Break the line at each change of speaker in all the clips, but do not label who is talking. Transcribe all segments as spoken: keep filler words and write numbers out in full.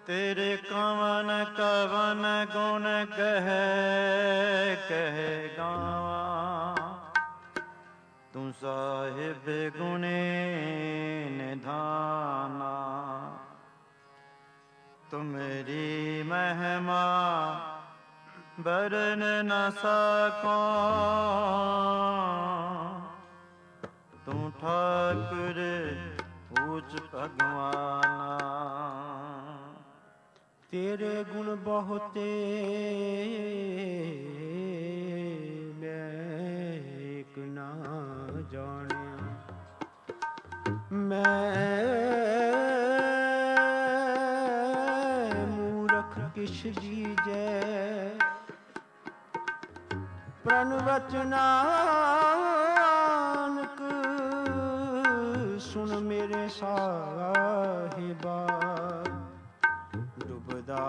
तेरे कवन कवन गुण कह कह गावा, तू साहिब गुणे निधाना। तुमरी महिमा बरन न सको, तू ठाकुर ऊच भगवाना।
तेरे गुण बहुते मैं एक ना जानिया। मैं मूरख किश दीजै प्रण वचनानक, सुन मेरे साहिबा डुबदा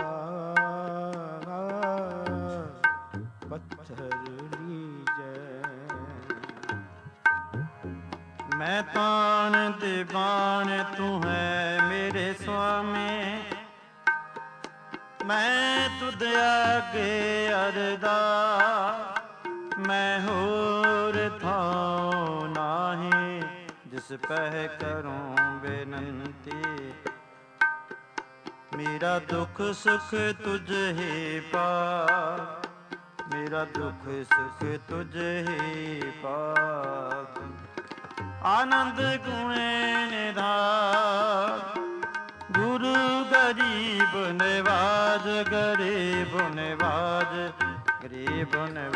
पत्थर लीजै।
मैं तान दीवान तू है मेरे स्वामी, मैं तुद आगे अरदा। मैं होर थाओ नाही जिस पह करूं बेनंती। मेरा दुख सुख तुझ ही पा, मेरा दुख सुख तुझ ही पा। आनंद गुणे निधान, गुरु गरीब निवाज, गरीब निवाज, गरीब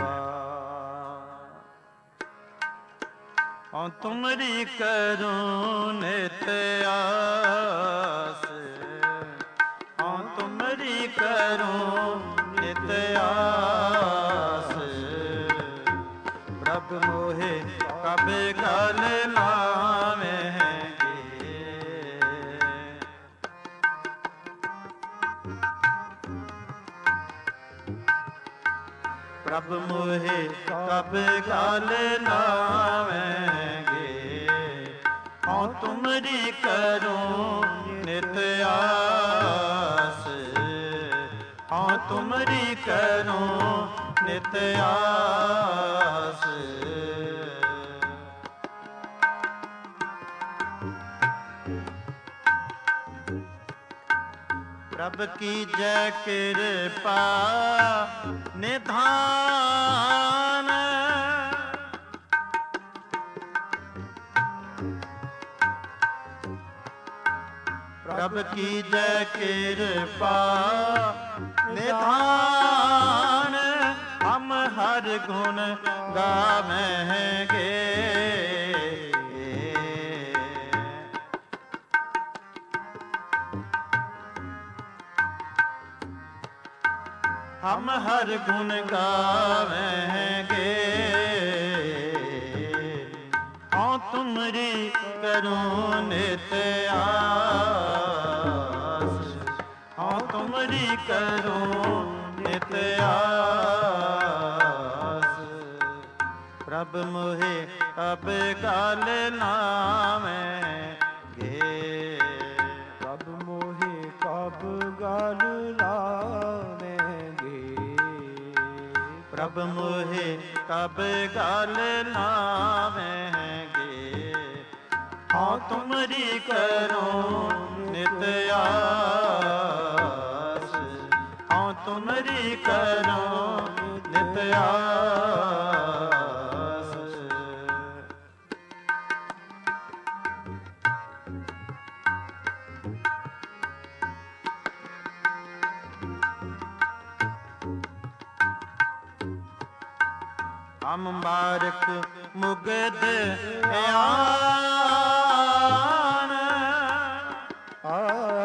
निवाज। और तुमरी करूं नित आस, और तुमरी करूं नित आस। प्रभु मोहे कब गल लावेंगे, प्रभु मोहे कब गल लावेंगे। और तुमरी करूं नित आस, और तुमरी करूं नित आस। प्रभ की जय कृपा निधान, प्रभ की जय कृपा निधान। हम हर गुण गावेंगे, हम हर गुण गावेंगे। और तुमरी करूं नित आस, और तुमरी करूं नित आस। प्रभ मोहे अब गल लावेंगे,
प्रभ मोहे कब गल लावेंगे।
प्रभ मोहे कब गल लावेंगे। हाँ तुमरी करूं नित आस, हाँ तुमरी करूं नित आस। हम बारक मुगद आन,
आ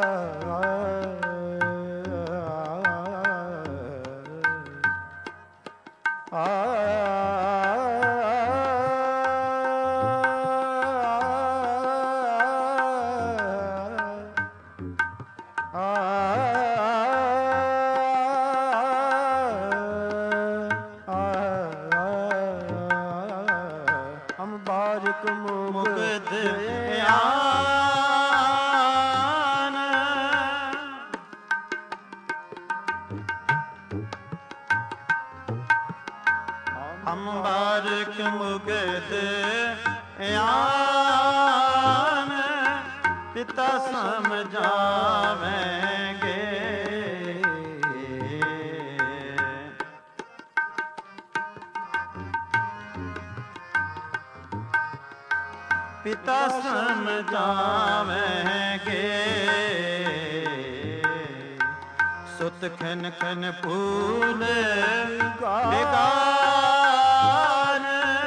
आ
मुगद ਮੁਖ ਮੁਗਤ ਆਨ ਪਿਤਾ ਸਮਝਾਵੇਂਗੇ। ਪਿਤਾ ਸਮਝਾਵੇਂਗੇ ਸੁਤ ਖਨ ਖਨ ਫੂਲ ਬਿਗਾਨ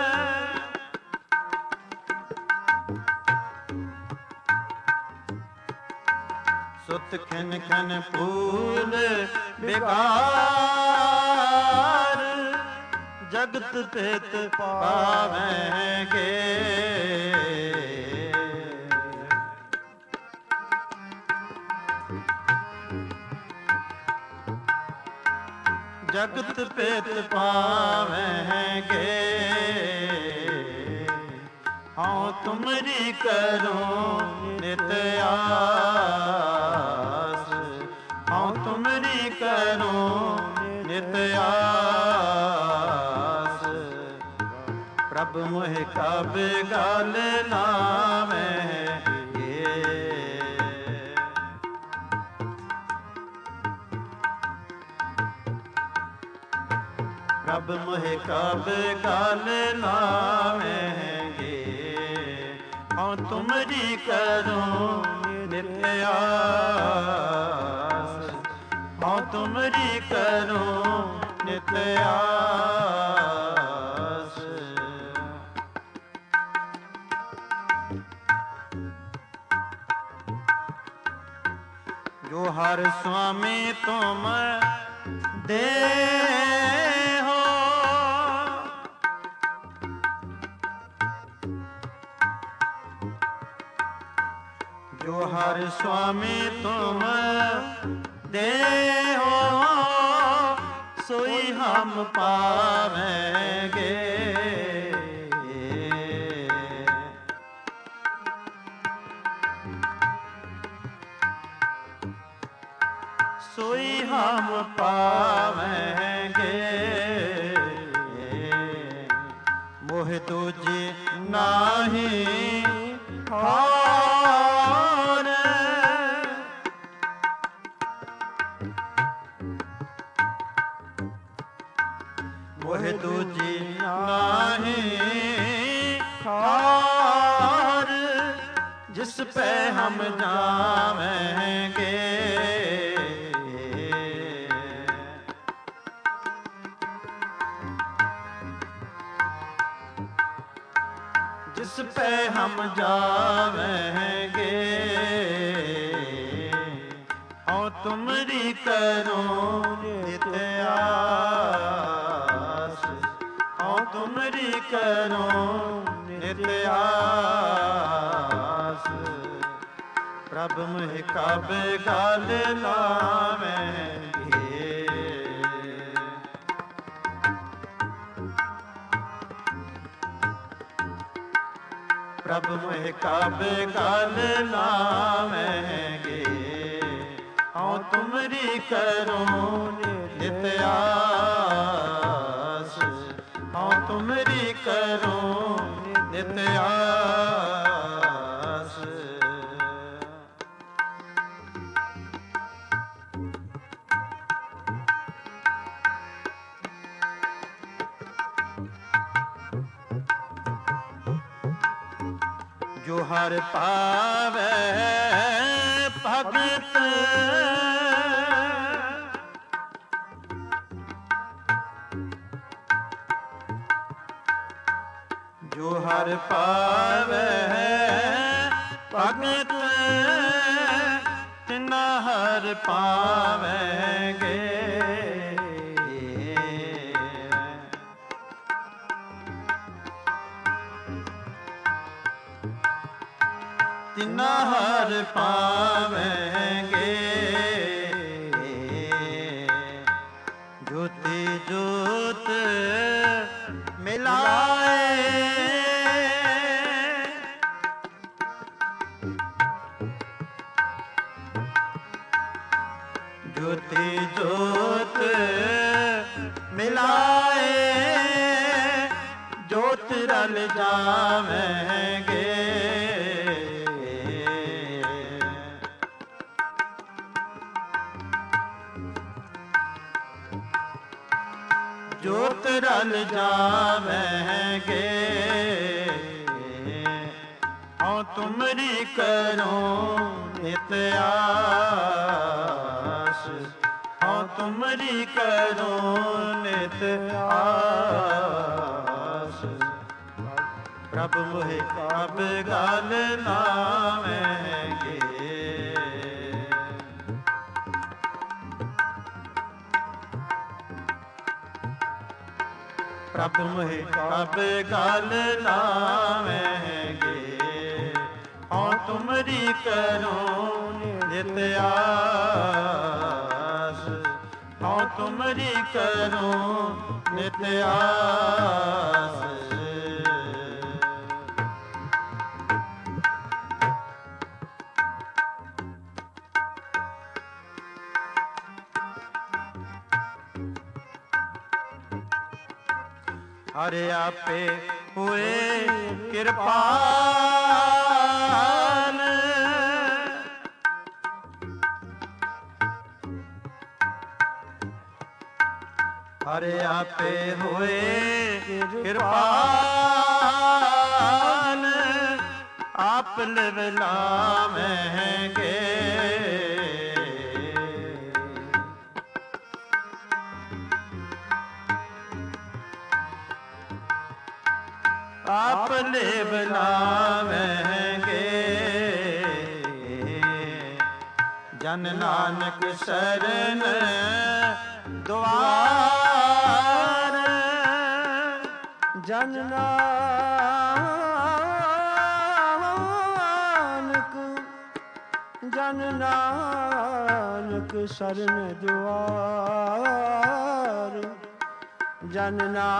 ਸੁਤ ਖਨ ਖਨ ਫੂਲ ਬਿਗਾਨ ਜਗਤ ਪਿਤ ਪਾਵੇਂਗੇ। ਜਗਤ ਪਿਤ ਪਾਵੇਂਗੇ ਹਉ ਤੁਮਰੀ ਕਰੋ ਨਿਤ ਆਸ। ਹਉ ਤੁਮਰੀ ਕਰੋ ਨਿਤ ਆਸ। ਪ੍ਰਭ ਮੋਹਿ ਕਬ ਗਲ ਲਾਵੇਂਗੇ। ਪ੍ਰਭ ਮੋਹਿ ਕਬ ਗਲ ਲਾਵੇਂਗੇ ਹਉ ਤੁਮਰੀ ਕਰੋ ਨਿਤ ਆਸ। ਹਉ ਤੁਮਰੀ ਕਰੋ ਨਿਤ ਆਸ। ਜੋ ਹਰ ਸੁਆਮੀ ਤੁਮ ਦੇ ਜੋ ਹਰ ਸੁਆਮੀ ਤੁਮ ਦੇਹੋ ਸੋਈ ਹਮ ਪਾਵੇਂਗੇ। ਸੋਈ ਹਮ ਪਾਵੇਂਗੇ ਮੋਹ ਤੁਝੇ ਨਾਹੀ ਹਾਰ। ਮੋਹ ਤੁਝੇ ਨਾਹੀ ਹਾਰ ਜਿਸ ਪੈ ਹਮ ਜਾਵੇਂਗੇ। जिस पे हम जावेंगे और तुमरी करो नित आस। और तुमरी करो नित आस। प्रभ मोहि कब गल लावेंगे। प्रभ मोहि कब गल लावेंगे हऊँ तुमरी करो नित आस। हऊँ तुमरी करो नित आस। जो हर पावे भगत जो हर पावे भगत तिना हर पावेंगे। तिना हर पावेंगे ज्योति ज्योत मिलाए। ज्योति ज्योत मिलाए ज्योत ਜੋਤ ਰਲ ਜਾਵੇਂਗੇ। ਜੋਤ ਰਲ ਜਾਵੇਂਗੇ। ਹਉ ਤੁਮਰੀ ਕਰੋ ਨਿਤ ਆਸ। ਹਉ ਤੁਮਰੀ ਕਰੋ ਨਿਤ ਆਸ। ਪ੍ਰਭ ਮੋਹਿ ਕਬ ਗਲ ਲਾਵੇਂਗੇ। ਪ੍ਰਭ ਮੋਹਿ ਕਬ ਗਲ ਲਾਵੇਂਗੇ। ਹਉ ਤੁਮਰੀ ਕਰੋ ਨਿਤ ਆਸ। ਹਉ ਤੁਮਰੀ ਕਰੋ ਨਿਤ ਆਸ। ਹਰਿ ਆਪੇ ਹੋਏ ਕਿਰਪਾਲ। ਹਰਿ ਆਪੇ ਹੋਏ ਕਿਰਪਾਲ। ਆਪ ਲਿਵ ਲਾਵੇਂਗੇ। ਆਪ ਲਿਵ ਲਾਵੇਂਗੇ। ਜਨ ਨਾਨਕ ਸ਼ਰਨ ਦੁਆਰ।
ਜਨ ਨਾਨਕ ਜਨ ਨਾਨਕ ਸ਼ਰਨ ਦੁਆਰ। ਜਨ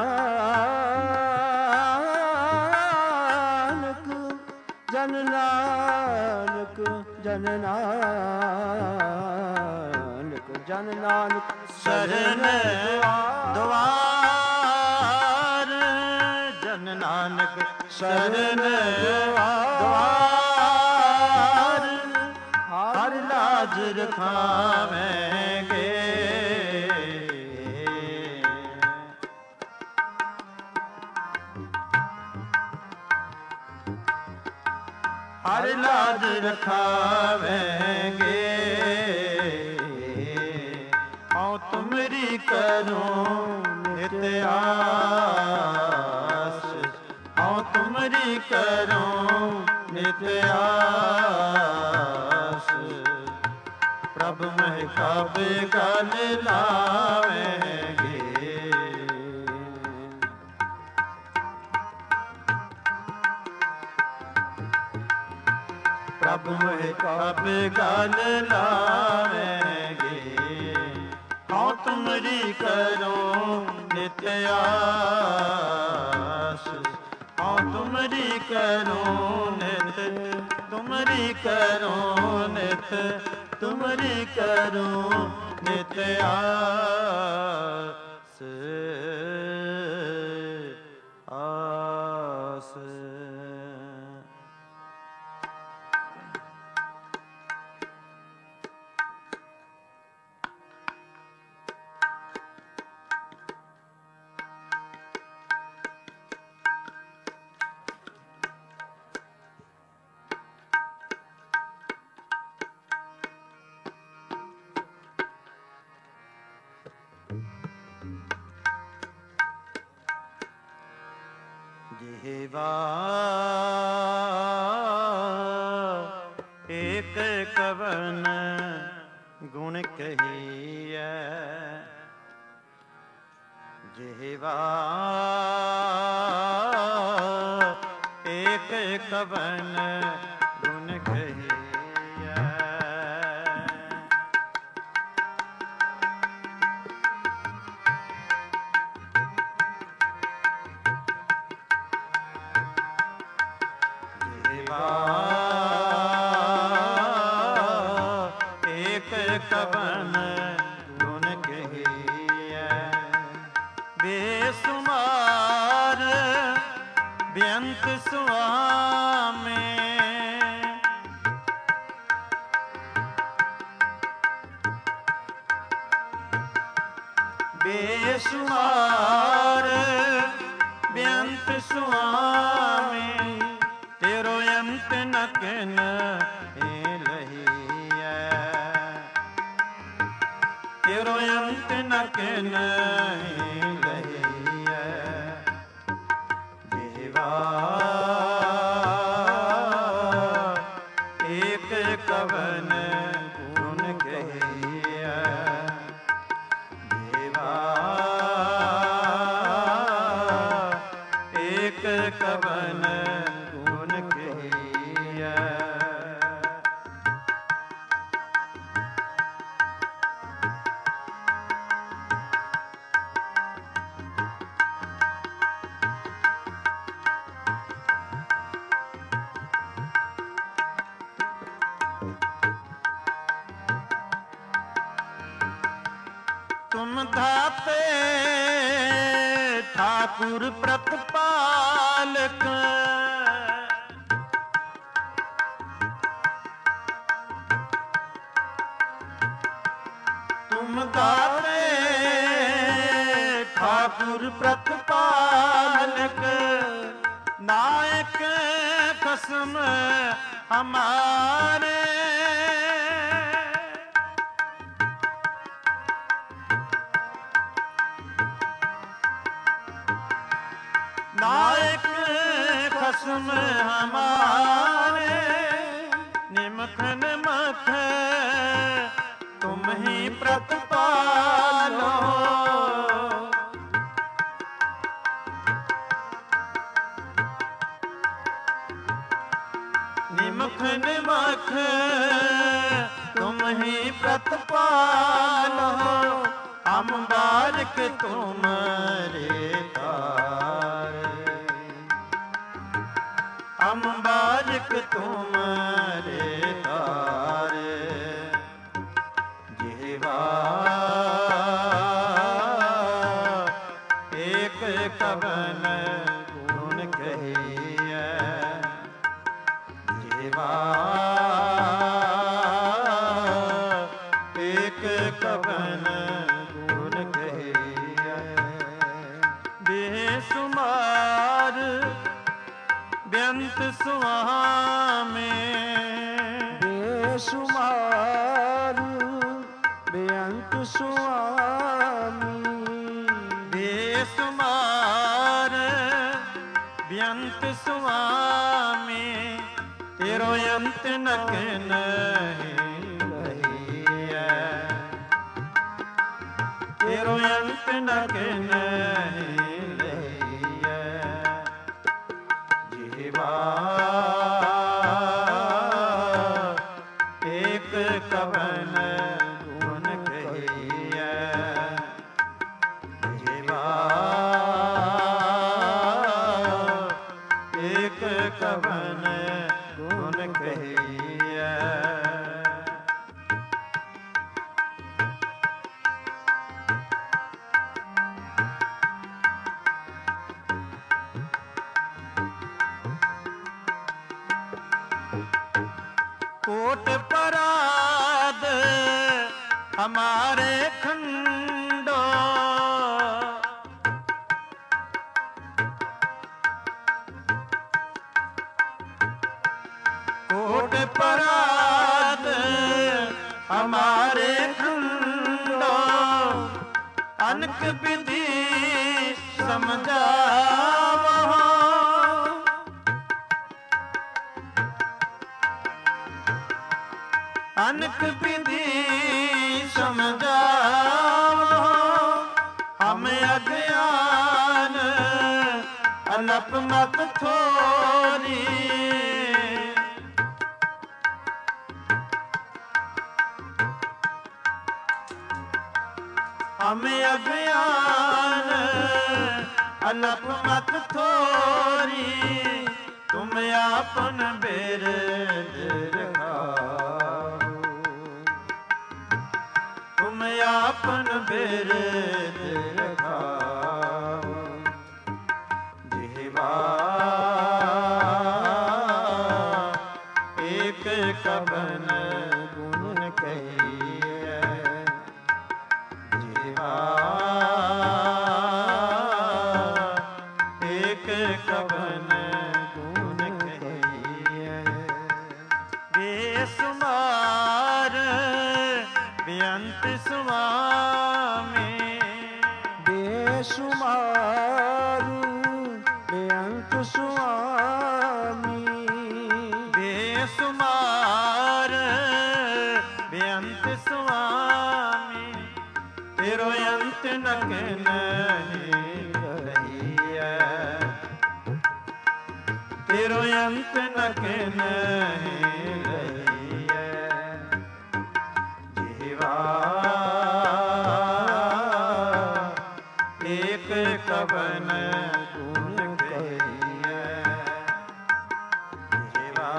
ਨਾਨਕ ਜਨ ਨਾਨਕ ਜਨ ਨਾਨਕ ਜਨ ਨਾਨਕ
ਸ਼ਰਨ ਦੁਆਰ। ਜਨ ਨਾਨਕ ਸ਼ਰਨ ਦੁਆਰ। ਹਰ ਲਾਜ ਰਖਾਵੇਂਗੇ। ਹਰ ਲਾਜ ਰਖਾਵੇਂਗੇ। ਹਉ ਤੁਮਰੀ ਕਰੋ ਨਿਤ ਆਸ। ਹਉ ਤੁਮਰੀ ਕਰੋ ਨਿਤ ਆਸ। ਪ੍ਰਭ ਮਹਿ ਕਬ ਗਲ ਲਾਵੇਂਗੇ। ਪ੍ਰਭ ਮੋਹਿ ਕਬ ਗਲ ਲਾਵੇਂਗੇ। ਹਉ ਤੁਮਰੀ ਕਰੋ ਨਿਤ ਆਸ। ਹਉ ਤੁਮਰੀ ਕਰੋ ਨਿਤ। ਤੁਮਰੀ ਕਰੋ ਨਿਤ। ਤੁਮਰੀ ਕਰੋ ਨਿਤ ਆਸ। ਆਸ। ਜਿਹਵਾ ਏਕ ਕਵਨ ਗੁਣ ਕਹੀਐ। ਜਿਹਵਾ ਏਕ ਕਵਨ ਗੁਣ ਕਹੀਐ। ਏਕ ਕਵਨ ਗੁਣ ਕਹੀਐ। ਬੇਸੁਮਾਰ ਬੇਅੰਤ ਸੁਆਮੀ ਬੇਸ਼ੁਮਾਰ ਬੇਅੰਤ ਸੁਆਮੀ ਤੇਰੋ ਅੰਤ ਨ ਕਿਨ ਏ ਲਹੀਐ ਤੇਰੋ ਅੰਤ ਨ ਕਿਨ ਏ ਲਹੀਐ ਦੇਵਾ ਏਕ ਕਵਨ ਗੁਣ ਕਹੀਐ ਏਕ ਕਵਨ ਗੁਣ ਕਹੀਐ ਤੁਮ ਦਾਤੇ ਠਾਕੁਰ ਪ੍ਰਤਪਾਲਕ ਤੁਮ ਦਾਤੇ ਠਾਕੁਰ ਪ੍ਰਤਪਾਲਕ ਨਾਇਕ ਖਸਮ ਹਮਾਰੇ नायक खसम हमारे निमख निमख तुम ही प्रतिपालो निमख निमख तुम ही प्रतिपालो हम बारिक तुम्हारे हम बारिक तुम्हारे तारे जीवा एक कवन गुण कहिए जीवा एक कवन गुण कहिए बेसुमार बेअंत सुआमी
बेशुमार बेअंत सुआमी
बेसुमार बेअंत सुआमी तेरो अंत न किन लहीਐ तेरो अंत न किन एक कवन गुण कहिए जीवा एक कवन गुण कहिए कोट पराद हमारे खंडो कोट पराद हमारे खंडो अनक विधि समझावो अनक विधि समझावो हम अज्ञान अनप मत थोरी हम अज्ञान अनप मत थोरी तुम आपन बिरद रखाओ तुम आपन बिरद रखाओ जीवा ਬੇਅੰਤ ਸੁਆਮੀ
ਬੇਸ਼ੁਮਾਰ ਬੇਅੰਤ ਸੁਆਮੀ
ਬੇਸੁਮਾਰ ਬੇਅੰਤ ਸੁਆਮੀ ਤੇਰੋ ਅੰਤ ਨਕ ਨਹੀਂ ਰਹੀਐ ਤੇਰੋ ਅੰਤ ਨਕ ਨਹੀਂ ਰਹੀਐ ਜੀਵਾ ਏਕ ਕਵਨ ਗੁਣ ਕਹੀਐ ਜੀਵਾ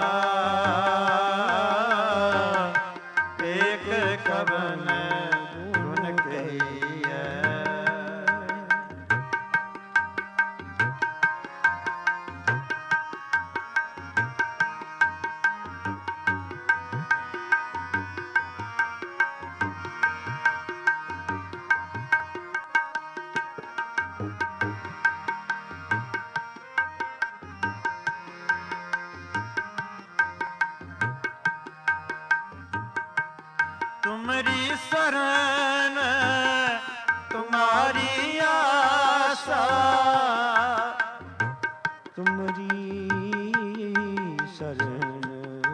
ਏਕ ਕਵਨ ਗੁਣ ਕਹੀਐ तुमरी शरण तुम्हारी आशा
ਤੁਮਰੀ ਸ਼ਰਨ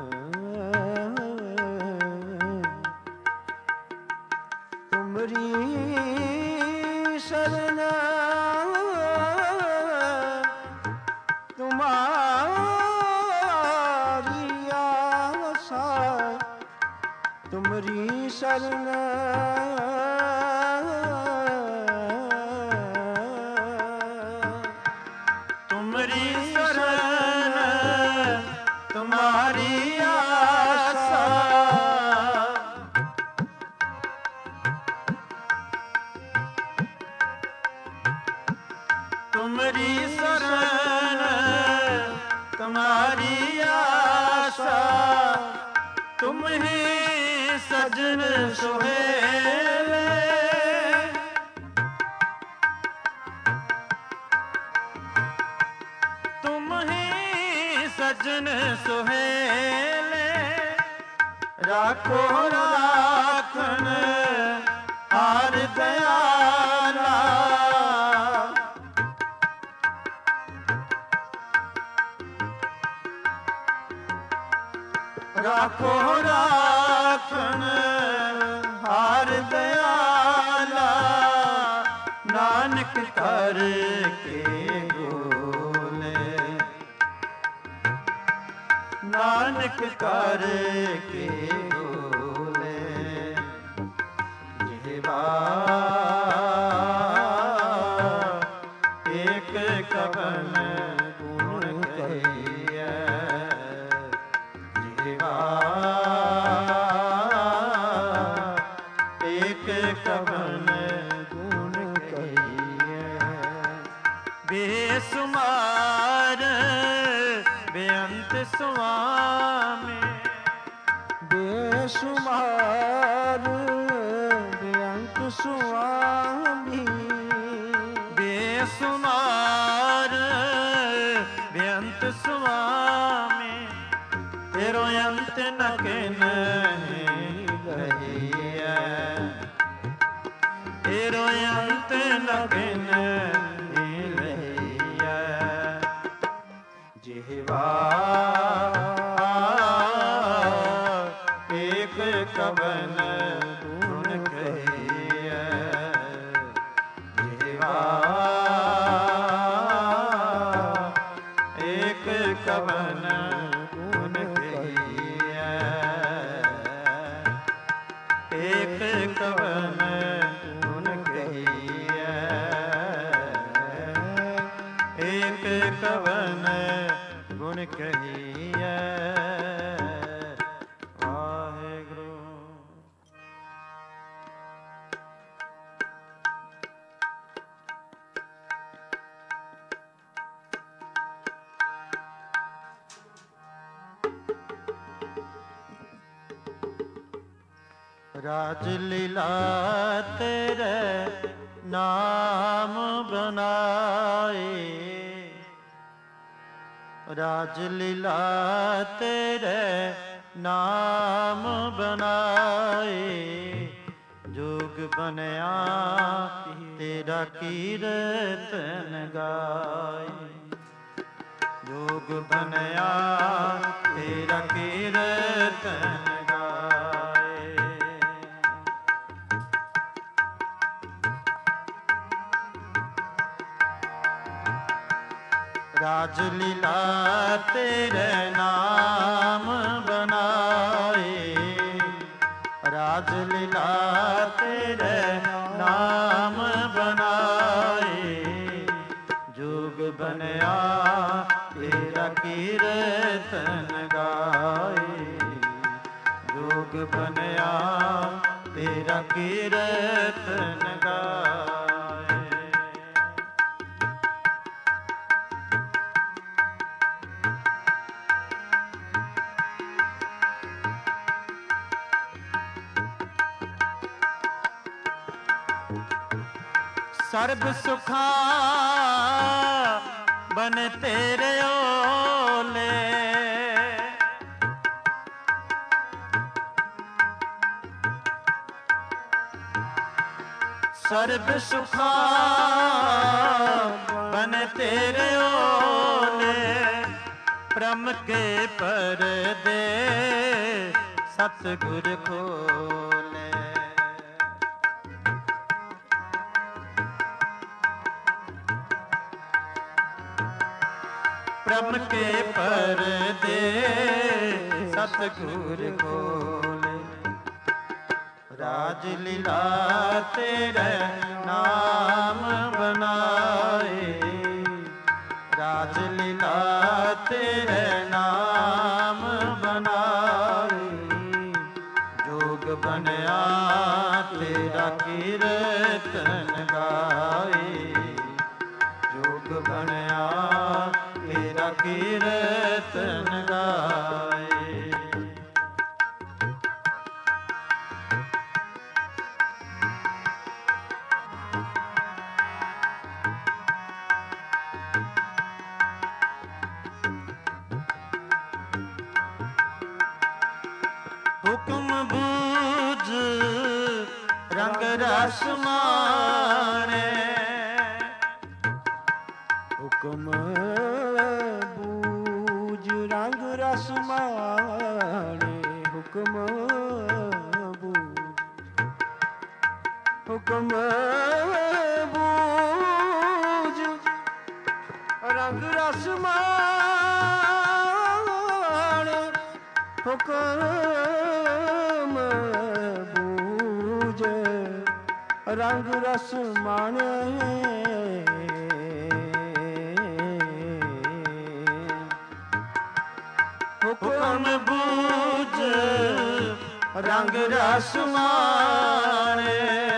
ਤੁਮਰੀ ਸ਼ਰਨ ਤੁਮਾਰੀ ਆਸਾ ਤੁਮਰੀ ਸ਼ਰਨ
तुमरी शरण तुम्हारी आशा तुमरी शरण तुम्हारी आशा तुम ही सजन सुहेले तुम ही सजन सुहेले राखो राखन हार दयाला राखो राखन हार दयाला नानक कर के गोले नानक कर के गोले जीवा एक कवन गुण कहिए जीवा एक कवन गुण कहिए बेसुमार बेअंत सुआमी
ਬੇਸ਼ੁਮਾਰ ਬੇਅੰਤ ਸੁਆਮੀ
बेसुमार बेअंत सुआमी तेरो अंत नक नहीं रहीए तेरो अंत नक नहीं रहीए जिह्वा एक कवन गुण कहिए जिह्वा एक कवन गुण कहिए एक कवन गुण कहिए एक कवन गुण कहिए वाहेगुरु। राज लीला तेरे नाम बनाए राज लीला तेरे नाम बनाए ਬਣਿਆ ਤੇਰਾ ਕੀਰਤਨ ਗਾਏ। ਜੋਗ ਬਣਿਆ ਤੇਰਾ ਕੀਰਤਨ ਗਾਏ। ਰਾਜ ਲੀਲਾ ਤੇਰੇ ਨਾਮ ਬਨਾਏ। ਰਾਜ ਲੀਲਾ ਤੇਰੇ ਨਾਮ ਬਨਾਏ। ਜੋਗ ਬਣਿਆ ਤੇਰਾ ਕੀਰਤਨ ਗਾਏ। ਜੋਗ ਬਣਿਆ ਤੇਰਾ ਕੀਰਤਨ ਗਾਏ। ਸਰਬ ਸੁਖਾ ਬਨ ਤੇਰੇ ਓਲੇ। ਸਰਬ ਸੁਖਾ ਬਨ ਤੇਰੇ ਓਲੇ। ਪ੍ਰਮ ਕੇ ਪਰਦੇ ਸਤਿਗੁਰ ਖੋਲੇ। ਪ੍ਰਮ ਕੇ ਪਰਦੇ ਸਤਿਗੁਰ ਖੋਲੇ। ਰਾਜ ਲੀਲਾ ਤੇਰੇ ਨਾਮ ਬਨਾਏ। ਰਾਜ ਲੀਲਾ ਤੇਰੇ ਨਾਮ ਬਨਾਏ। ਜੋਗ ਬਣਿਆ ਤੇਰਾ ਕੀਰਤਨ ਗਾਏ। ਜੋਗ ਬਣਿਆ ਤੇਰਾ ਕੀਰਤਨ ਗਾਏ। ਹੁਕਮ ਬੂਝ ਰੰਗ ਰਸ ਮਾਣੇ।
ਹੁਕਮ ਬੂਝ ਰੰਗ ਰਸ ਮਾਣੇ। ਹੁਕਮ ਬੂਝ ਹੁਕਮ ਬੂਝ ਰੰਗ ਰਸ ਮਾਣੇ। ਹੁਕਮ ਬੂਝ ਰੰਗ ਰਸ ਮਾਣੇ।
ਹੁਕਮ ਬੂਝ ਰੰਗ ਰਸ ਮਾਣੇ।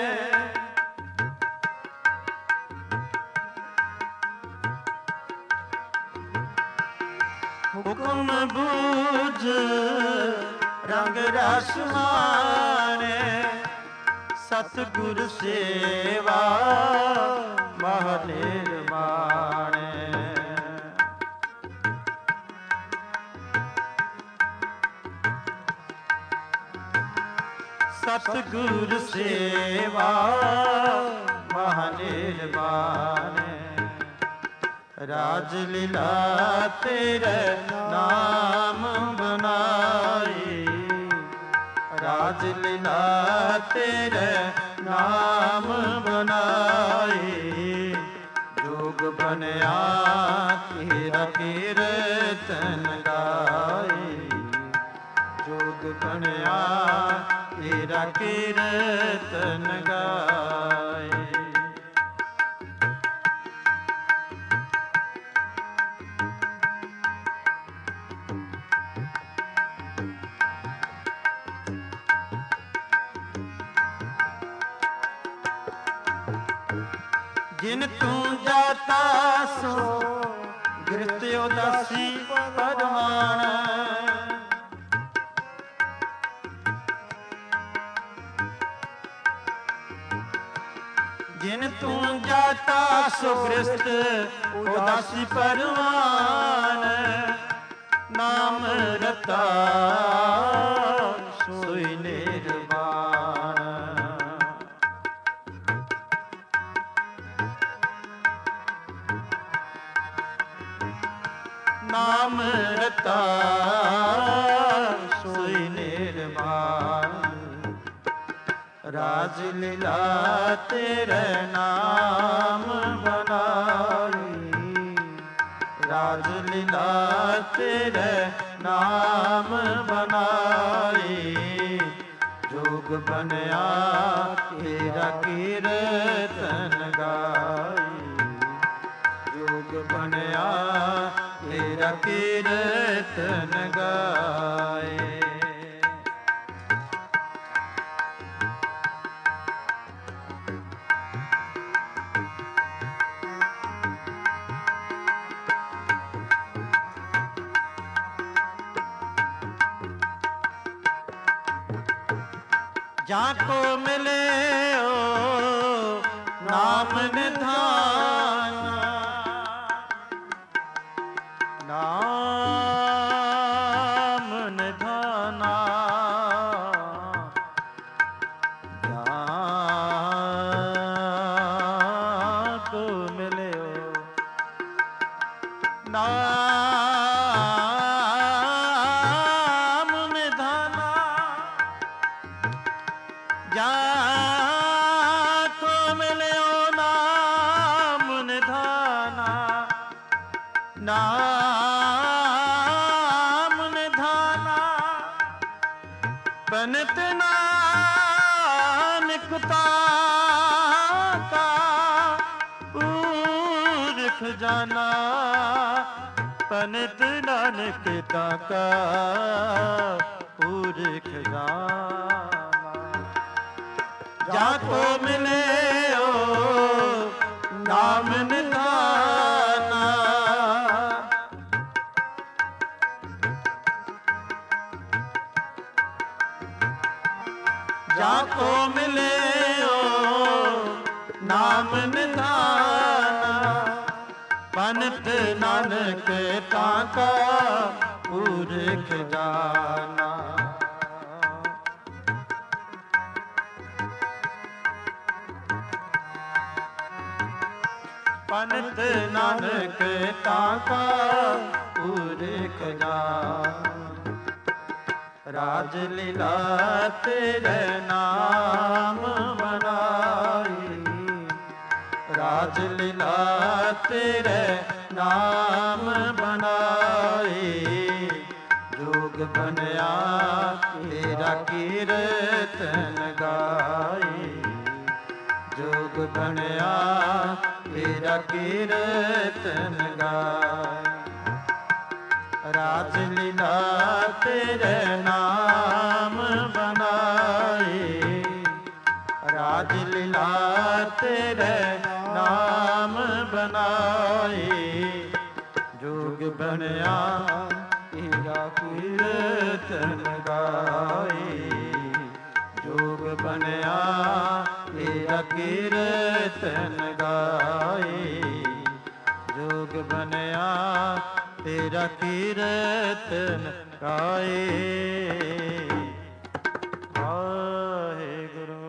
ਹੁਕਮ ਬੂਝ ਰੰਗ ਰਸ ਮਾਣੇ। ਸਤਿਗੁਰ ਸੇਵਾ ਮਹਲੇ ਬਾਣੇ। ਸਤਿਗੁਰ ਸੇਵਾ ਮਹਲੇ ਬਾਣੇ। ਰਾਜ ਲੀਲਾ ਤੇਰੇ ਨਾਮ ਬਨਾਏ। ਰਾਜ ਲੀਲਾ ਤੇਰੇ ਨਾਮ ਬਨਾਏ। ਜੋਗ ਬਣਿਆ ਤੇਰਾ ਕੀਰਤਨ ਗਾਏ। ਜੋਗ ਬਣਿਆ ਤੇਰਾ ਕੀਰਤਨ ਗਾਏ। ਜਿਨ ਤੂੰ ਜਾਤਾ ਸੋ ਗਿਰਤ ਉਦਾਸੀ ਪਰਵਾਨ। ਜਿਨ ਤੂੰ ਜਾਤਾ ਸੋ ਗ੍ਰਸਤ ਉਦਾਸੀ ਪਰਵਾਨ। ਨਾਮ ਰਤਾ ਸੋਈ ਨਿਰਵਾਣ। ਨਾਮ ਰਤਾ ਸੋਈ ਨਿਰਮਾਨ। ਰਾਜ ਲੀਲਾ ਤੇਰੇ ਨਾਮ ਬਨਾਈ, ਰਾਜ ਲੀਲਾ ਤੇਰੇ ਨਾਮ ਬਨਾਈ। ਜੋਗ ਬਣਿਆ ਤੇਰਾ ਕੀਰਤਨ ਗਾਈ, ਜੋਗ ਬਣਿਆ ਤੇਰਾ ਕੀਰਤਨ ਗਾਏ। जाको मिले ओ नाम निधाना, नाम निधाना। जाको मिले ओ नाम निधाना, जाको मिलियो नाम निधाना, नाम निधाना। बनित नानक ताका पूरख जाना, बनित नानक ताका पूरख जाना। जाको मिले ओ नाम निधाना, जाको मिले ओ नाम निधाना। बनित नानक ताका पूरख जाना। बनित नानक ताका पूरख जाना। राज लीला तेरे नाम बनाई, राज लीला तेरे नाम बनाई। जोग बनया तेरा कीर्तन गाई, जोग बनया तेरा कीर्तन गाए। राज लीला तेरे नाम बनाए, राज लीला तेरे नाम बनाए। जोग बनया तेरा कीर्तन गाए, जोग बनया तेरा कीर्तन गाए। जोग बनया तेरा कीर्तन गाए। वाहेगुरु।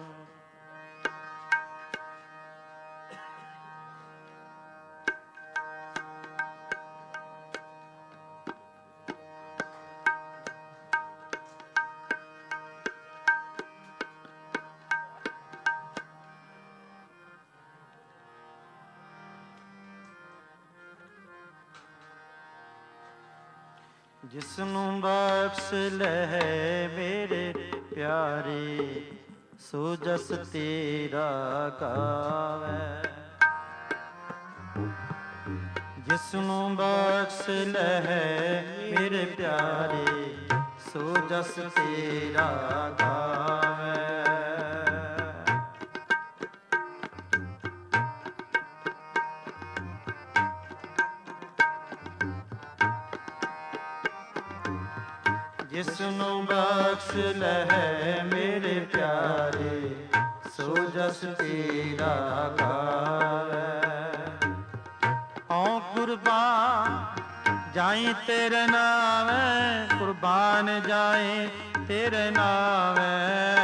ਜਿਸਨੂੰ ਬਖਸ਼ ਲੈ ਮੇਰੇ ਪਿਆਰੇ, ਸੋ ਜਸ ਤੇਰਾ ਗਾਵੇ। ਜਿਸਨੂੰ ਬਖਸ਼ ਲੈ ਮੇਰੇ ਪਿਆਰੇ, ਸੋ ਜਸ ਤੇਰਾ ਗਾਵੇ। ਜਿਸਨੂੰ ਬਖਸ਼ ਲੈ ਮੇਰੇ ਪਿਆਰੇ, ਸੋ ਜਸ ਤੇਰਾ ਗਾਵੇ। ਹਉ ਕੁਰਬਾਨ ਜਾਈ ਤੇਰੇ ਨਾਵੇਂ, ਕੁਰਬਾਨ ਜਾਈ ਤੇਰੇ ਨਾਵੇਂ।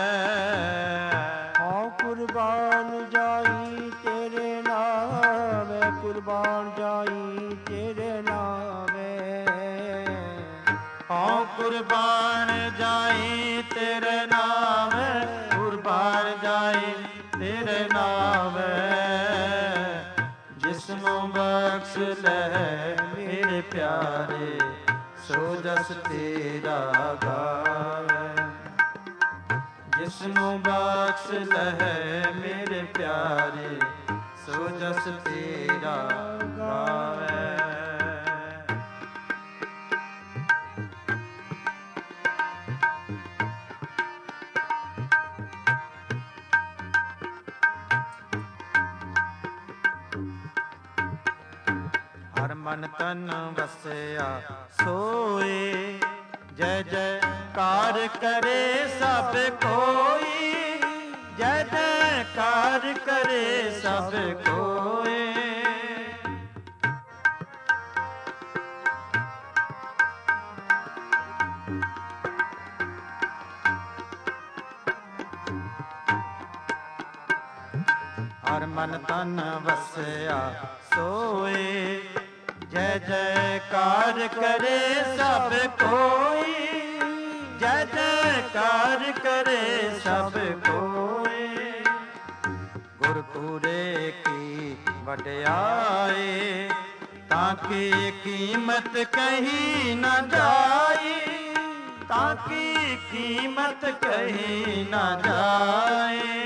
ਹਉ ਕੁਰਬਾਨ ਜਾਈ ਤੇਰੇ ਨਾਵੇਂ, ਕੁਰਬਾਨ ਜਾਈ ਤੇਰੇ ਨਾਵੇਂ।
ਬਖਸ਼ ਲੈ ਮੇਰੇ ਪਿਆਰੇ, ਸੋ ਜਸ ਤੇਰਾ ਗਾਵੇ। ਜਿਸਨੂੰ ਬਖਸ਼ ਲੈ ਮੇਰੇ ਪਿਆਰੇ, ਸੋ ਜਸ ਤੇਰਾ ਗਾਵੇ। ਹਰ ਮਨ ਤਨ ਵਸਿਆ ਸੋਏ, ਜੈ ਜੈਕਾਰ ਕਰੇ ਸਭ ਕੋਈ, ਜੈ ਜੈਕਾਰ ਕਰੇ ਸਭ ਕੋਈ। ਹਰ ਮਨ ਤਨ ਵਸਿਆ ਸੋਏ, ਜੈ ਜੈਕਾਰ ਕਰੇ ਸਭ ਕੋਈ, ਜੈ ਜੈਕਾਰ ਕਰੇ ਸਭ ਕੋਈ। ਗੁਰਪੂਰੇ ਕੀ ਵਡਿਆਈ, ਤਾਂ ਕੀ ਕੀਮਤ ਕਹੀ ਨਾ ਜਾਈ, ਤਾਂ ਕੀ ਕੀਮਤ ਕਹੀ ਨਾ ਜਾਏ।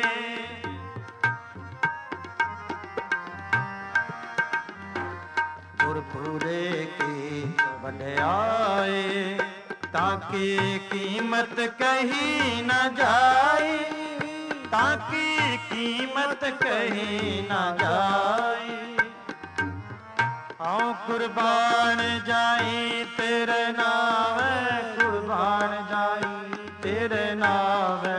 ਗੁਰਪੂਰੇ ਕੀ ਵਡਿਆਈ, ਤਾਂ ਕੀ ਕੀਮਤ ਕਹੀ ਨਾ ਜਾਈ, ਤਾਂ ਕੀ ਕੀਮਤ ਕਹੀ ਨਾ ਜਾਈ। ਆਉ ਕੁਰਬਾਨ ਜਾਈ ਤੇਰੇ ਨਾਵੇਂ, ਕੁਰਬਾਨ ਜਾਈ ਤੇਰੇ ਨਾਵੇਂ।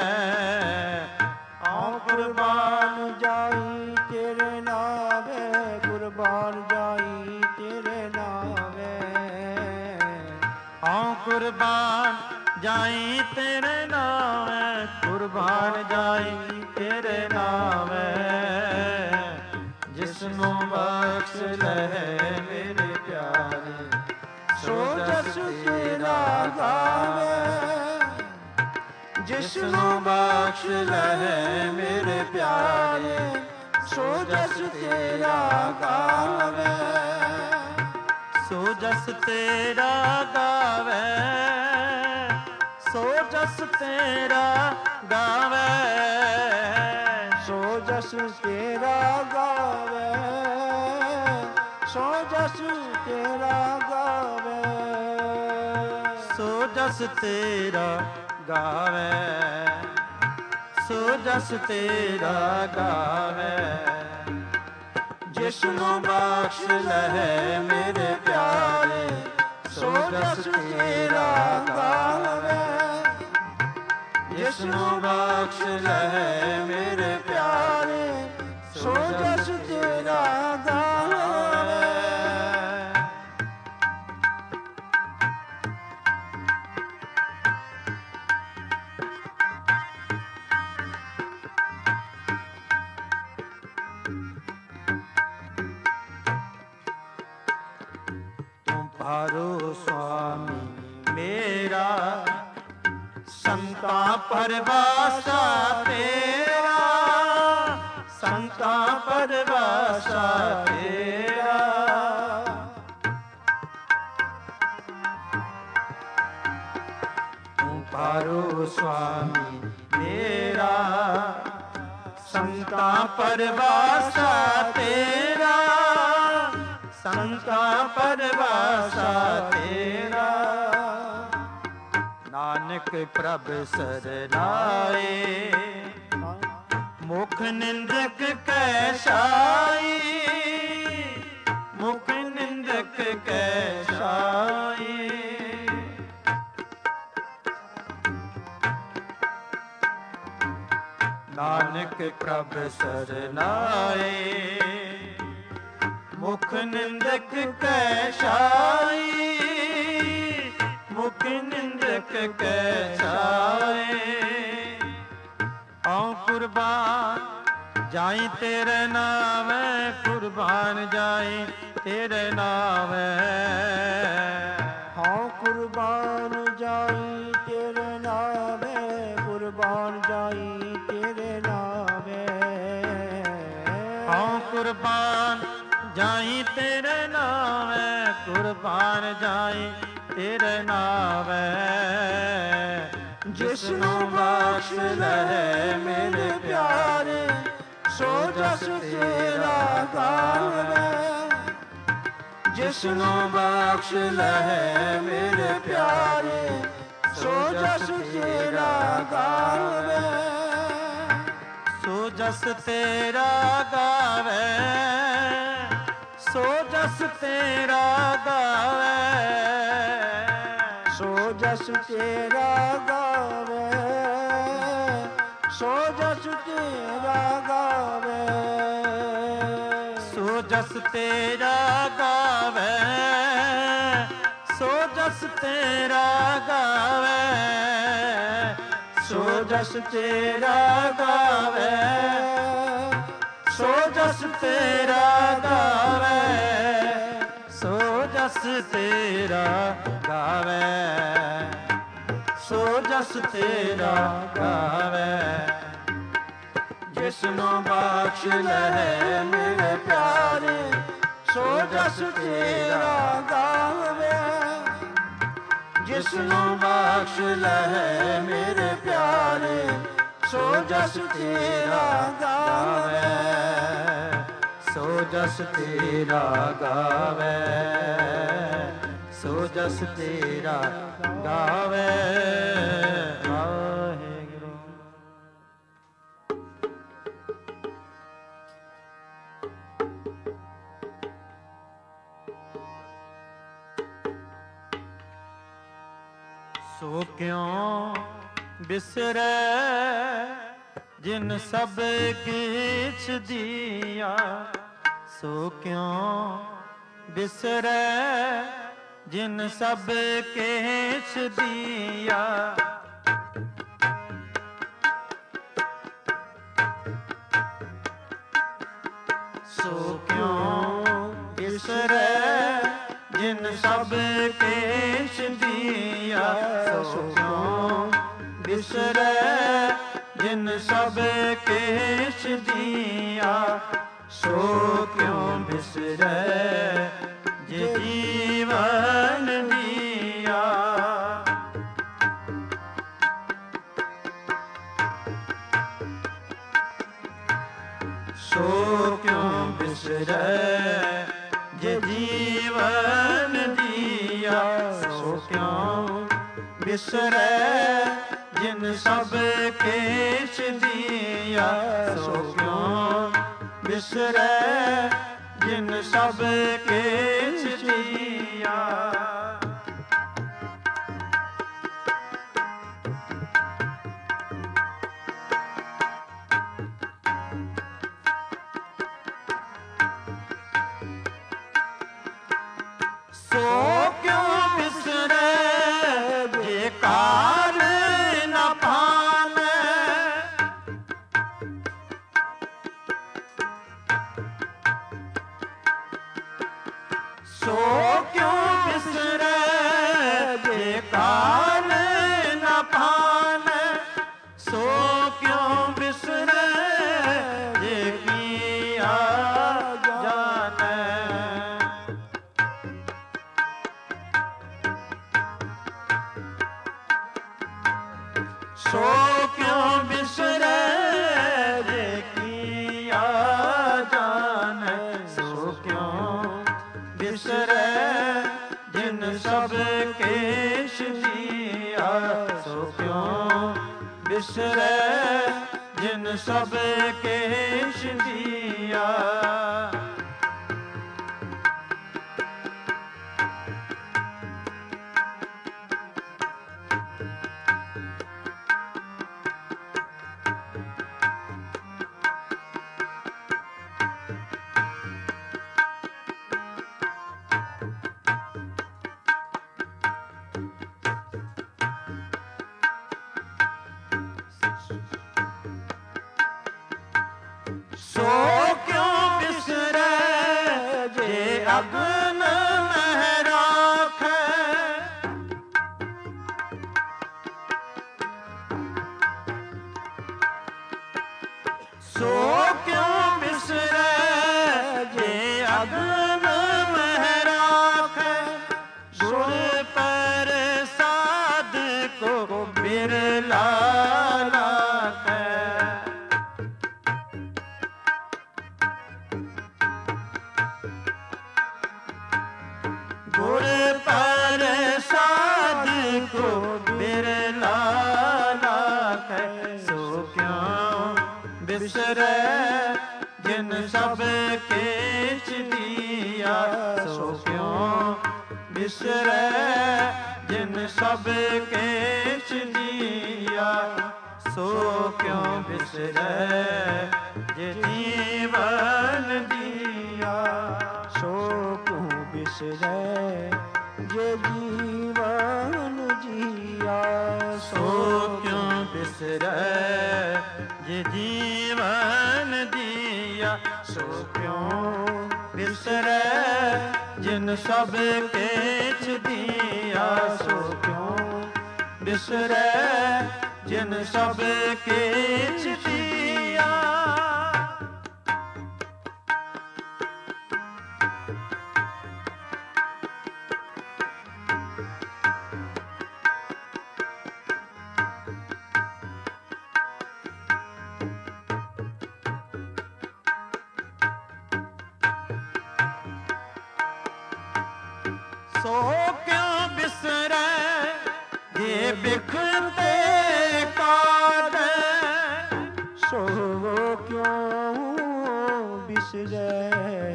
ਆਉ ਕੁਰਬਾਨ ਜਾਈ ਤੇਰੇ ਨਾਵੇਂ, ਕੁਰਬਾਨ ਜਾਈ ਤੇਰੇ ਨਾਵੇਂ।
ਆਉ ਕੁਰਬਾਨ ਜਾਈ ਤੇਰੇ ਨਾਵੇਂ, ਕੁਰਬਾਨ ਜਾਈ ਤੇਰੇ ਨਾਵੇਂ। ਜਿਸਨੂੰ ਬਖਸ਼ ਲੈ ਮੇਰੇ ਪਿਆਰੇ,
ਸੋ ਜਸ ਤੇਰਾ ਗਾਵੇ।
ਜਿਸਨੂੰ ਬਖਸ਼ ਲੈ ਮੇਰੇ ਪਿਆਰੇ,
ਸੋ ਜਸ ਤੇਰਾ ਗਾਵੇ।
ਸੋ ਜਸ ਤੇਰਾ ਗਾਵੇ, ਸੋ ਜਸ ਤੇਰਾ ਗਾਵੇ।
ਸੋ ਜਸ ਤੇਰਾ ਗਾਵੇ, ਸੋ ਜਸ ਤੇਰਾ ਗਾਵੇ।
ਸੋ ਜਸ ਤੇਰਾ ਗਾਵੇ, ਸੋ ਜਸ ਤੇਰਾ ਗਾਵੇ। ਜਿਸਨੂੰ ਬਖਸ਼ ਲੈ ਮੇਰੇ ਪਿਆਰੇ, ਸੋ ਜਸ ਤੇਰਾ ਗਾਵੇ। ਜਿਸਨੂੰ ਬਖਸ਼ ਲੈ ਮੇਰੇ ਪਿਆਰੇ, ਸੋ ਜਸ ਤੇਰਾ ਗਾਵੇ। ਭਾਰੋ ਸੁਆਮੀ ਮੇਰਾ, ਸੰਤਾਂ ਪਰਵਾਸਾ ਤੇਰਾ, ਸੰਤਾਂ ਪਰਵਾਸਾ ਤੇਰਾ। ਤੂੰ ਭਾਰੋ ਸੁਆਮੀ ਮੇਰਾ, ਸੰਤਾਂ ਪਰਵਾਸਾ ਤੇਰਾ, ਸੰਤਾਂ ਪਰਵਾਸਾ ਤੇਰਾ। ਨਾਨਕ ਪ੍ਰਭ ਸਰਨਾਏ, ਮੁਖ ਨਿੰਦਕ ਕੈ ਸਾਈ, ਮੁਖ ਨਿੰਦਕ ਕੈ ਸਾਈ। ਨਾਨਕ ਪ੍ਰਭ ਸਰਨਾਏ, ਮੁਖ ਨਿੰਦਕ ਕੈ ਸਾਈ, ਮੁਖ ਨਿੰਦਕ ਕੈ ਸਾਈ। ਆਉ ਕੁਰਬਾਨ ਜਾਈ ਤੇਰੇ ਨਾਵੇਂ, ਕੁਰਬਾਨ ਜਾਈ ਤੇਰੇ ਨਾਵੇਂ।
ਹਾਂ ਕੁਰਬਾਨ ਜਾਈ ਤੇਰੇ ਨਾਵੇਂ, ਕੁਰਬਾਨ ਜਾਈ ਤੇਰੇ ਨਾਵੇਂ।
ਹਾਂ ਕੁਰਬਾਨ ਜਾਈ ਤੇਰੇ ਨਾਵੇਂ, ਕੁਰਬਾਨ ਜਾਈ ਤੇਰੇ ਨਾਵੇਂ।
ਜਿਸਨੂੰ ਬਖਸ਼ ਲਏ ਮੇਰੇ ਪਿਆਰੇ, ਸੋ ਜਸ ਤੇਰਾ ਗਾਵੇ। ਜਿਸਨੂੰ ਬਖਸ਼ ਲਏ ਮੇਰੇ ਪਿਆਰੇ, ਸੋ ਜਸ ਤੇਰਾ ਗਾਵੇ।
ਸੋ ਜਸ ਤੇਰਾ ਗਾਵੇ, ਸੋ ਜਸ ਤੇਰਾ ਗਾਵੇ।
ਸੋ ਜਸ ਤੇਰਾ ਗਾਵੇ, ਸੋ ਜਸ ਤੇਰਾ ਗਾਵੇ।
ਸੋ ਜਸ ਤੇਰਾ ਗਾਵੇ, ਸੋ ਜਸ ਤੇਰਾ ਗਾਵੇ।
ਸੋ ਜਸ ਤੇਰਾ ਗਾਵੇ, ਸੋ ਜਸ ਤੇਰਾ ਗਾਵੇ।
ਸੋ ਜਸ ਤੇਰਾ ਗਾਵੇ, ਸੋ ਜਸ ਤੇਰਾ ਗਾਵੇ।
ਜਿਸਨੂੰ ਬਖਸ਼ ਲਏ ਮੇਰੇ ਪਿਆਰੇ, ਸੋ ਜਸ ਤੇਰਾ ਗਾਵੇ। ਜਿਸਨੂੰ ਬਖਸ਼ ਲਏ ਮੇਰੇ ਪਿਆਰੇ, ਸੋ ਜਸ ਤੇਰਾ ਗਾਵੇ।
ਸੋ ਜਸ ਤੇਰਾ ਗਾਵੇ, ਸੋ ਜਸ ਤੇਰਾ ਗਾਵੇ। ਵਾਹਿਗੁਰੂ। ਸੋ ਕਿਉਂ ਬਿਸਰੈ ਜਿਨ ਸਭ ਕਿਛ ਦੀਆ। ਸੋ ਕਿਉਂ ਬਿਸਰੈ ਜਿਨ ਸਭ ਕਿਛ ਦੀਆ। ਸੋ ਕਿਉਂ ਬਿਸਰੈ ਜਿਨ ਸਭ ਕਿਛ ਦੀਆ। ਸੋ ਕਿਉਂ ਬਿਸਰੈ ਜਿਨ ਸਭ ਕਿਛ ਦੀਆ। ਸੋ ਕਿਉਂ ਬਿਸਰੈ ਜੇ ਜੀਵਨ ਦੀਆ। ਸੋ ਕਿਉਂ ਬਿਸਰੈ ਜੇ ਜੀਵਨ ਦੀਆ। ਸੋ ਕਿਉਂ ਬਿਸਰੈ ਜਿਨ ਸਭ ਕਿਛ ਦੀਆ। ਸੋ ਕਿਉਂ ਬਿਸਰੈ ਜਿਨ ਸਭ ਕਿਛ ਦੀਆ। ਸੋ ਕਿਉਂ ਬਿਸਰੈ ਜੇ ਕਾਲ ਨ ਪਾਵੈ। ਸੋ ਕਿਉਂ ਬਿਸਰੈ ਜੇ ਕਾਲ ਨ ਪਾਵੈ। ਸੋ ਕਿਉਂ ਬਿਸਰੈ ਜੇ ਕੀਆ ਜਾਣੈ। ਸੋ ਕਿਉਂ ਬਿਸਰੈ ਜੇ ਕੀਆ ਜਾਣੈ। ਸੋ ਕਿਉਂ ਬਿਸਰੈ ਜਿਨ ਸਭ ਕਿਛ ਦੀਆ। ਸੋ ਕਿਉਂ ਬਿਸਰੈ ਜਿਨ ਸਭ ਕਿਛ ਦੀਆ। ਸੋ ਕਿਉਂ ਬਿਸਰੈ ਜੇ ਅਗਨ ਮਹਿ ਰਾਖੈ। ਸੋ ਕਿਉਂ ਬਿਸਰੈ ਜੇ ਅਗਨ ਸੋ ਕਿਉ ਬਿਸਰੈ ਜਿਨ ਸਭ ਕੇਛ ਦੀਆ। ਸੋ ਕਿਉ ਬਿਸਰੈ ਜਿਨ ਸਭ ਕੇਛ ਦੀਆ। ਸੋ ਕਿਉ ਬਿਸਰੈ ਜੇ ਜੀਵਨ ਦੀਆ।
ਸੋ ਕਿਉ ਬਿਸਰੈ ਜੇ ਜੀਵਨ ਜੀਆ।
ਸੋ ਕਿਉ ਬਿਸਰੈ ਜੇ ਜੀਵਨ ਦੀਆ। ਸੋ ਕਿਉ ਬਿਸਰੈ ਜਿਨ ਸਭ ਕੇਛ ਦੀਆ। ਸੋ ਕਿਉ ਬਿਸਰੈ ਜਿਨ ਸਭ ਕੇਛ ਦੀਆ। ਸੋ ਕਿਉ ਬਿਸਰੈ ਜੇ ਬਿਖ ਤੇ ਕਾਢੈ।
ਸੋ ਕਿਉ ਬਿਸਰੈ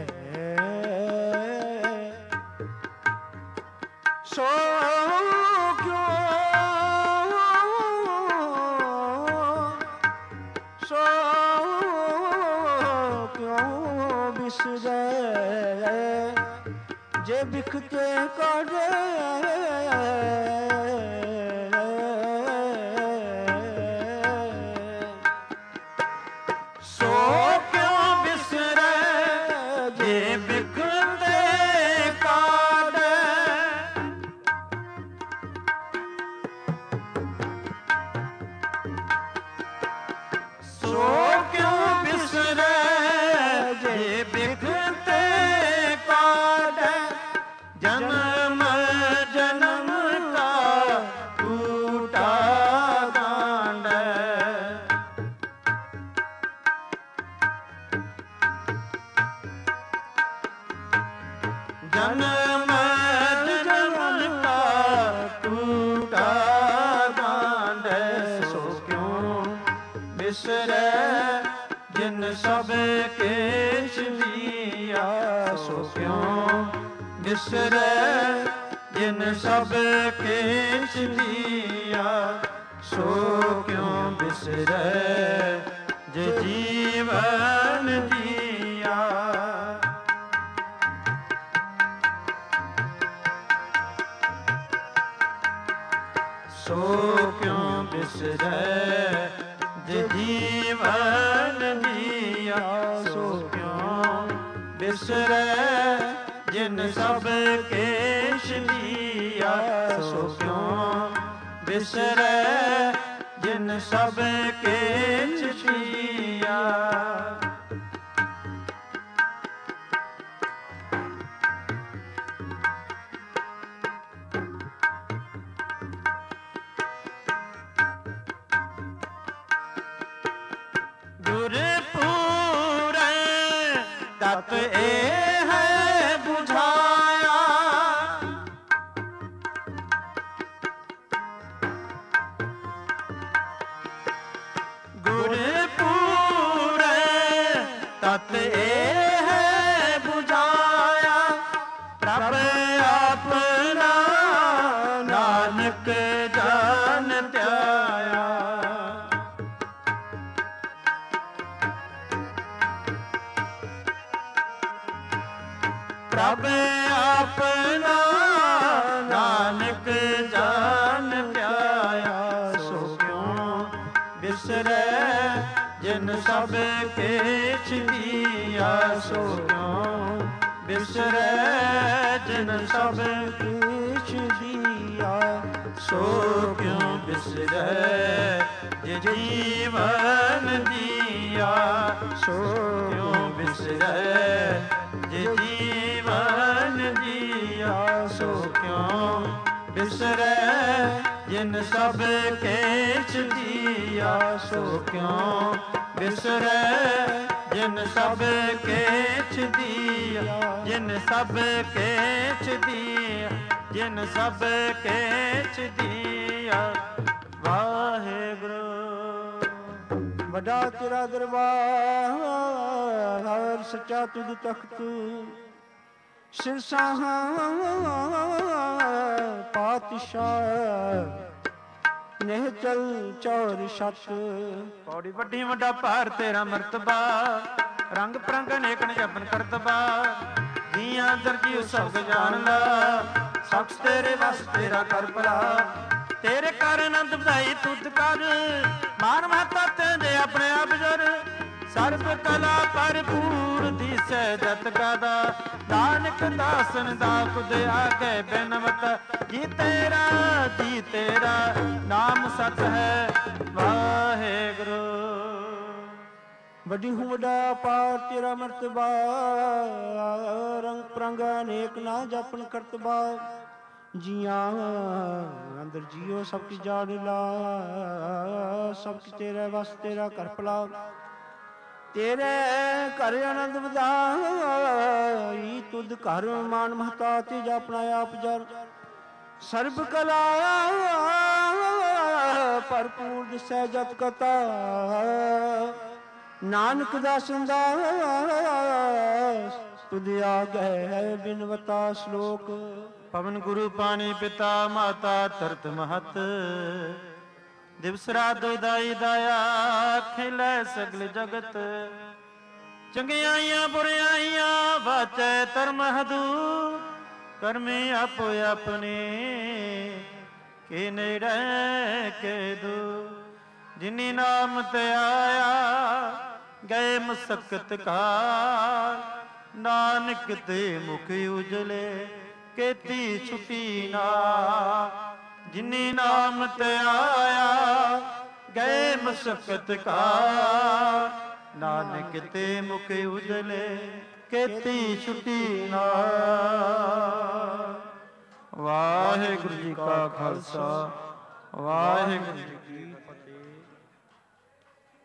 ਸੋ ਕਿਉ ਸੋ ਕਿਉ ਬਿਸਰੈ ਜੇ ਬਿਖ ਤੇ ਕਾਢੈ।
ਸੋ ਕਿਉ ਬਿਸਰੈ ਜੇ ਬਿਖ ਤੇ ਕਾਢੈ। ਸੋ ਕਿਉ ਬਿਸਰੈ ਜੇ ਬਿਖ ਤੇ ਕਾਢੈ। ਜਨਮ ਜਨਮ ਕਾ ਟੂਟਾ ਕਾਂਢੈ। ਜਨਮ ਜਨਮ ਕਾ ਟੂਟਾ ਕਾਂਢੈ। ਸੋ ਕਿਉ ਬਿਸਰੈ ਜਿਨ ਸਭ ਕੇਛ ਦੀਆ। ਸੋ ਕਿਉ ਬਿਸਰੈ ਜਿਨ ਸਭ ਕੇਛ ਦੀਆ। ਸੋ ਕਿਉ ਬਿਸਰੈ ਜੇ ਜੀਵਨ ਦੀਆ। ਸੋ ਕਿਉ ਬਿਸਰੈ ਜੇ ਜੀਵਨ ਦੀਆ। ਸੋ ਕਿਉ ਬਿਸਰੈ ਜਿਨ ਸਭ ਕੇਛ ਦੀਆ। ਸੋ ਕਿਉ ਬਿਸਰੈ ਜਿਨ ਸਭ ਕੇਛ ਦੀਆ। ਗੁਰਪੂਰੈ ਤਤ ਇਹ ਹੈ ਬੁਝਾਇਆ। ਗੁਰਪੂਰੈ ਤਤ ਇਹ ਹੈ ਬੁਝਾਇਆ। ਪ੍ਰਭ ਆਪਣਾ ਨਾਨਕ ਜਾਣ ਧਿਆਇਆ। ਪ੍ਰਭ ਆਪਣਾ ਨਾਨਕ ਜਾਣ ਧਿਆਇਆ। ਸੋ ਕਿਉ ਬਿਸਰੈ ਜਿਨ ਸਭ ਕੇਛ ਦੀਆ। ਸੋ ਕਿਉ ਬਿਸਰੈ ਜਿਨ ਸਭ
ਕੇਛ ਦੀਆ।
ਸੋ ਕਿਉ ਬਿਸਰੈ ਜੇ ਜੀਵਨ ਦੀਆ। ਸੋ ਕਿਉ ਬਿਸਰੈ ਜੇ ਜੀਵਨ ਦੀਆ। ਸੋ ਕਿਉ ਬਿਸਰੈ ਜਿਨ ਸਭ ਕੇਛ ਦੀਆ। ਸੋ ਕਿਉ ਬਿਸਰੈ ਜਿਨ ਸਭ ਕੇਛ ਦੀਆ। ਜਿਨ ਸਭ ਕੇਛ ਦੀਆ। ਜਿਨ ਸਭ ਕੇਛ ਦੀਆ। ਵਾਹਿਗੁਰੂ।
ਵੱਡਾ ਤੇਰਾ ਦਰਬਾਰ ਸੱਚਾ ਤੁਧ ਤਖਤ ਸਿਰਸਾਂ ਪਾਤਸ਼ਾਹ ਨਹਿ ਚਲ ਚੌਰ ਛੱਤ।
ਪੌੜੀ ਵੱਡੀ ਵੱਡਾ ਭਾਰ ਤੇਰਾ ਮਰਤਬਾ ਰੰਗ ਪ੍ਰੰਗ ਅਨੇਕ ਨ ਜਪਨ ਕਰਤਬਾ ਜੀਆਂ ਦਰਜੀ ਸਭ ਜਾਣ ਲਾ ਸਖਸ ਤੇਰੇ ਵਸ ਤੇਰਾ ਕਰ ਭਲਾ ਤੇਰੇ ਕਰ ਆਨੰਦ ਵਧਾਈ ਤੁਧ ਕਰ ਮਾਨ ਮਾਤਾ ਤੇਰੇ ਆਪਣੇ ਆਪ ਜਰ ਸਰਬ ਕਲਾ ਭਰਪੂਰ ਦੀਸੈ ਜਤ ਕਾਦਾ ਨਾਨਕ ਦਾਸਨ ਦਾ ਖੁਦ ਆਗੇ ਬਿਨਵਤ ਜੀ ਤੇਰਾ ਜੀ ਤੇਰਾ ਨਾਮ ਸਤ ਹੈ ਵਾਹਿਗੁਰੂ।
ਵੱਡੀ ਹੂੰ ਵੱਡਾ ਪਾਰ ਤੇਰਾ ਮਰਤਬਾ ਰੰਗ ਪ੍ਰੰਗ ਅਨੇਕ ਨਾ ਜਾਪਨ ਕਰਤਬਾ ਜੀਆਂ ਅੰਦਰ ਜੀਓ ਸਭ ਕੀ ਜਾਣ ਲਾ ਸਭ ਕੀ ਤੇਰੇ ਵਸ ਤੇਰਾ ਕਰ ਭਲਾ ਤੇਰੇ ਘਰ ਆਨੰਦ ਵਧਾਈ ਤੁਧ ਘਰ ਮਾਨ ਮਹਤਾ ਤੇ ਆਪਣਾ ਆਪ ਜਰ ਸਰਬ ਕਲਾ ਭਰਪੂਰ ਦਿਸੈ ਜਤ ਕਤਾ ਨਾਨਕ ਦਾਸਨ ਦਾ ਤੁਧ ਆਗੇ ਬਿਨਵਤਾ ਸ਼ਲੋਕ।
ਪਵਨ ਗੁਰੂ ਪਾਣੀ ਪਿਤਾ ਮਾਤਾ ਧਰਤ ਮਹਤ ਦਿਵਸ ਰਾਤ ਦਾਈ ਦਾਇਆ ਖਿਲੈ ਸਗਲ ਜਗਤ ਚੰਗਿਆਈਆਂ ਬੁਰਿਆਈਆਂ ਵਾਚੈ ਧਰਮ ਹਦੂ ਕਰਮੇ ਆਪੋ ਆਪਣੇ ਕੇ ਨੇੜੇ ਕੇ ਦੂ ਜਿਨੀ ਨਾਮ ਤੇ ਆਇਆ ਗਏ ਮੁਸਕਤ ਕਾ ਨਾਨਕ ਤੇ ਮੁਖ ਉਜਲੇ ਕੀਤੀ ਛੁਟੀ ਨਾ ਜਿਨੀ ਨਾਮ ਤੇ ਆਇਆ ਗਏ ਮੁਸਕਤ ਕਾ ਨਾਨਕ ਤੇ ਮੁਖ ਉਜਲੇ ਕੀਤੀ ਛੁਟੀ ਨਾ। ਵਾਹਿਗੁਰੂ ਜੀ ਕਾ ਖਾਲਸਾ ਵਾਹਿਗੁਰੂ ਜੀ ਕੀ